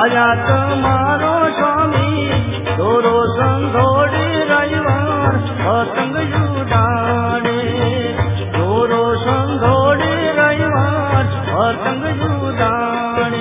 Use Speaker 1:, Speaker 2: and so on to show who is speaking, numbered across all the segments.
Speaker 1: आया तुम्हारो स्वामी दोरो संधोड़े रविवार पतंग जुदाड़े दोरो संधोड़े रविवार पतंग जुदाड़े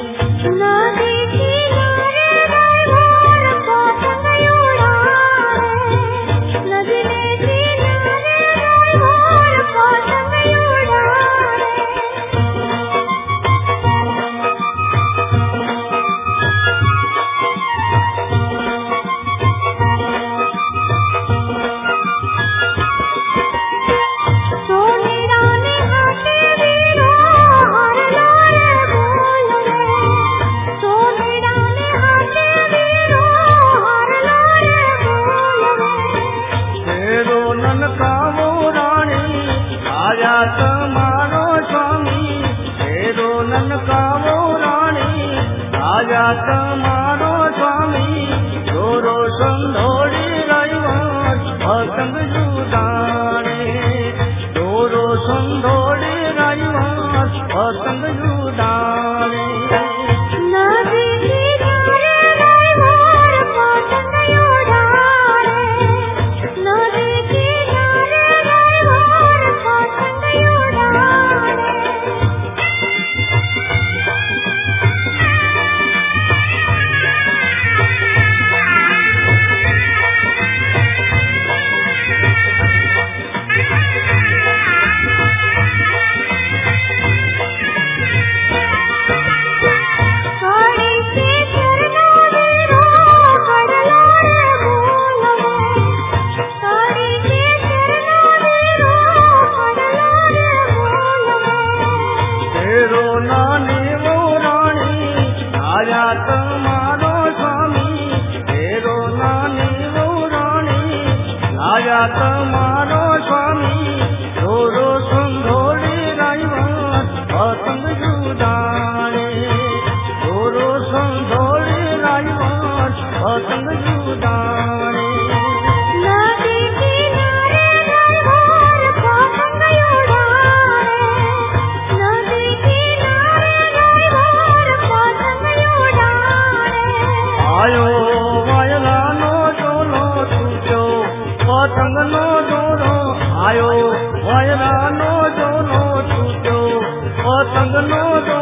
Speaker 1: तुम्हारो स्वामी दोरो संधोड़े रविवार पतंग जुदाड़े दोरो संधोड़े रविवार पतंग जुदाड़े तुम्हारो स्वामी तेरो नानी वो रानी आया तुम्हारो स्वामी दोरो संधोड़े रविवार पतंग जुदाड़े दोरो संधोड़े रविवार पतंग जुदाड़े आयो वायलानो डोलो छूटो पतंग नो डोलो आयो वायलानो डोलो छूटो पतंग नो